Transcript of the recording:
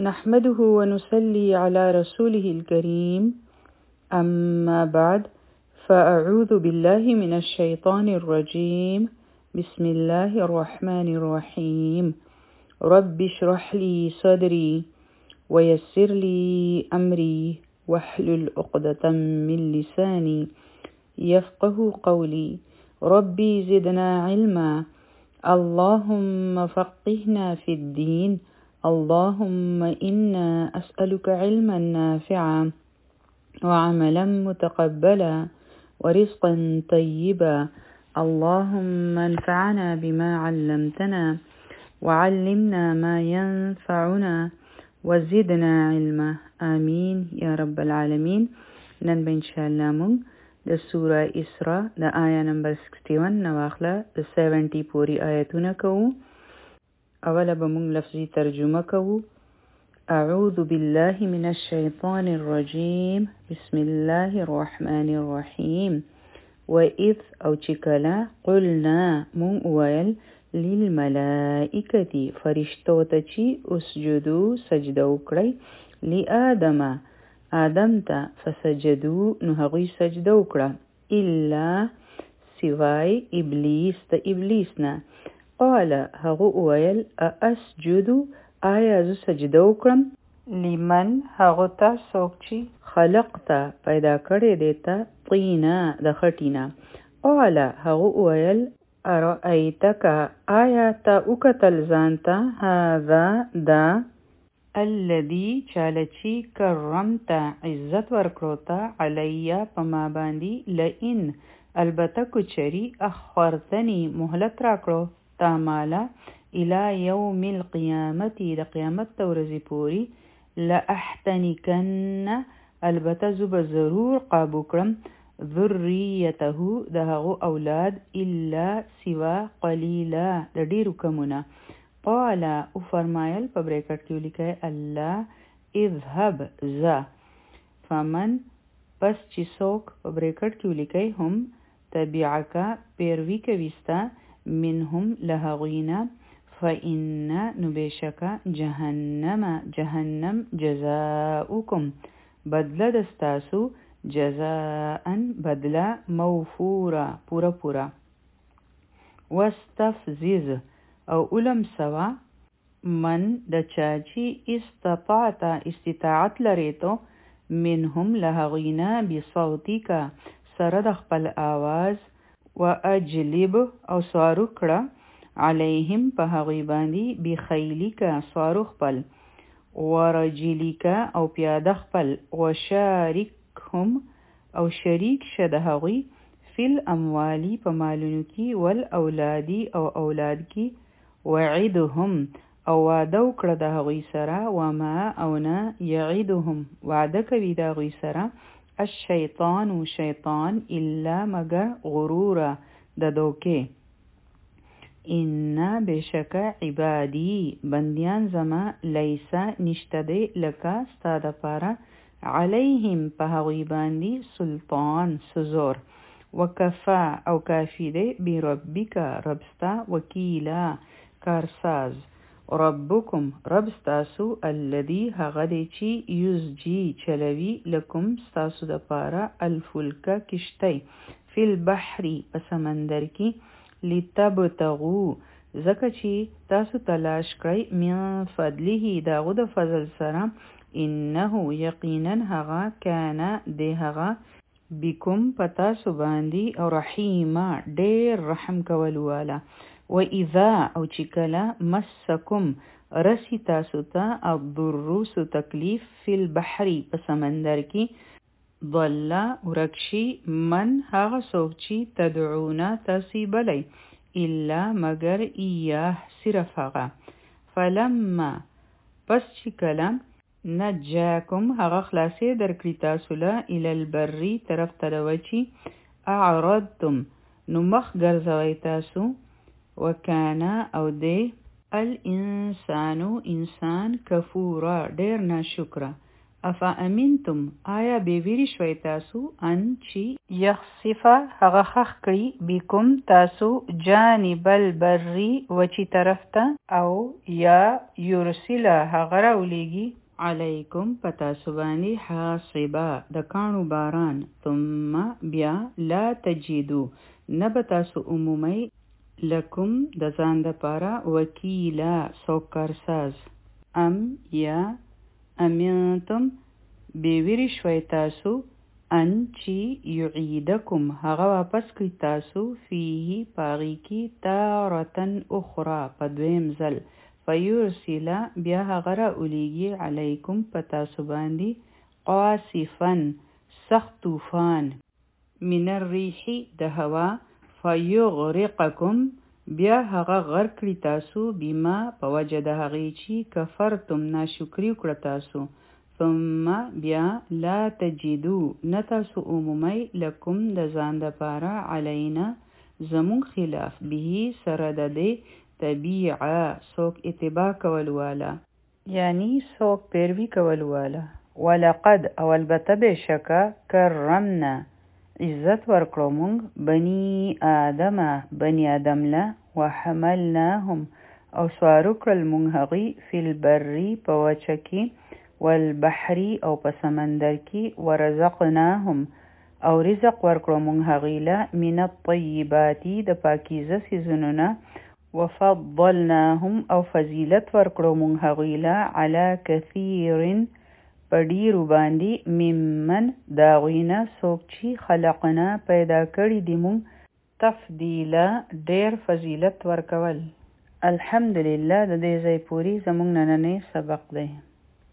نحمده ونصلي على رسوله الكريم أما بعد فأعوذ بالله من الشيطان الرجيم بسم الله الرحمن الرحيم رب اشرح لي صدري ويسر لي أمري واحلل عقدة من لساني يفقه قولي ربي زدنا علما اللهم فقهنا في الدين اللهم إنا أسألك علما نافعا وعملا متقبلا ورزقا طيبا اللهم انفعنا بما علمتنا وعلمنا ما ينفعنا وزدنا علما آمين يا رب العالمين. نن إن شاء الله مونږ د سوره اسراء د آیه نمبر 61 نواخله د 70 پوری آیتونه کوو. اوله به مونږ لفظي ترجمه کوو. اعوذ بالله من الشیطان الرجیم بسم الله الرحمن الرحیم. وإذ او چکلا قلنا مونږ ویل للملائکتی فرشتو ته چې اسجدو سجده وکړئ آدم ته فسجدو نو هغوی سجده وکړه الا سوای ابلیس ته ابلیس نه قال هغو ویل اسجدو آیا زه سجده وکړم لمن هغو ته څوک چې خلقته پیدا کړی دی ته طینا د خټینا قال هغو ویل ارأیتک آیا ته وکتل ځان ته هذا دا الذي چالچی کرمت عزت ورکړو ته علی په ما باندې لئن البته کچری اخرتنی مهلت راکړو تا مالا الى یوم القیامت د قیامت ورځې پوری لاحتنکن البته زب ضرور قابو کړم ذریته د هغو اولاد الا سوا قلیلا د ډیرو کمونه قال او فرمایل په بریکټ کې ولیکئ الله اذهب ذا فمن پس چې څوک په بریکټ کې ولیکئ هم تبعک پیروي کوي ستا منهم لهغوینا فإن نبشک جهنم جزاؤکم بدله دستاسو جزاء بدله موفورا پورا واستفزز او علم سوا من د چاچی استطاعت لریتو منهم لهغینا بصوتیک سره د خپل آواز و اجلب او سوارو کړه علیهم په هغوی باندې بخیلیک سوارو خپل ورجلیک او پیاده خپل وشارکهم او شریک شه د هغوی فی الاموالی په مالونو کې والاولادی او اولاد کې وعدهم او وعده وکړه د هغوی سره وما او نه یعدهم وعده کوي د هغوی سره الشیطان شیطان الا مگر غرورا د دوکې ان بشک عبادی بندیان زما لیسا نشته دی لکه ستا دپاره علیهم په هغوی باندې سلطان سزور وکفا او کافی دی بربک ربستا وکیلا کارساز ربکم رب ستاسو الذي هغه دی چې یزجی چلوي لکم ستاسو دپاره الفلک کشتی فی البحر په سمندر کې لتبتغو ځکه چې تاسو تلاش کړئ من فضله د هغو د فضل سره انه یقینا هغه کان دی هغه بکم په تاسو باندې او رحیمه ډیر رحم کول والا و اذا او چې کله مسکم رسی تاسو ته الضر سو تکلیف فی البحر په سمندر کې ضل ورکشي من هغه څوک چې تدعونا تاسو بلی الا مگر ایاه صرف هغه فلما پس چې کله نجاکم هغه خلاصې درکړي تاسو له الی البر طرف ته د وچی اعرضتم نو مخ ګرځوئ تاسو وکانا او دی الانسانو انسان کفورا ډیر ناشکره افا امنتم آیا بیویری شوی تاسو ان چې یخصفه هغه خخ کړي بكم تاسو جانب البری وچی طرف ته او یا یرسل هغه راولیږي علیکم پتاسو باندې حاصبا د کانو باران ثم بیا لا تجدو نبتاسو عمومی لکم د ځان دپاره وکیلا سوکارساز ام یا امنتم بیویری شوی تاسو ان چې یعیدکم هغه واپس کړي تاسو فیه پاغي کی تارتن اخرى په دویم ځل فیرسل بیا هغه راولیږي علیکم په تاسو باندې قاصفا سخت طوفان من الریح د هوا فیغرقکم بیا هغه غرق کړي تاسو بما په وجه د هغې چې کفرتم ناشکري وکړه تاسو ثم بیا لا تجدو نه تاسو عمومی لکم د ځان دپاره علینا زمون خلاف به سره د دې تبیعه څوک اتباع کول والا یعنی څوک پیروي کول والا ولقد او البته بشکه کرمنا عزت ورکړو مونږ بني آدم له وحملناهم او سوارو کړل مونږ هغوی فی البری په وچه کې والبحری او په سمندر کې ورزقناهم او رزق ورکړو مونږ هغوی له من الطیباتی د پاکیزه څیزونو نه وفضلناهم او فضیلت ورکړو مونږ هغوی له علی کثیر په ډیرو باندې ممن د هغوی نه څوک چې خلقنا پیدا کړي دي مونږ تفضیلا ډیر فضیلت ورکول الحمدلله د دې ځای پورې زموږ نننی سبق دی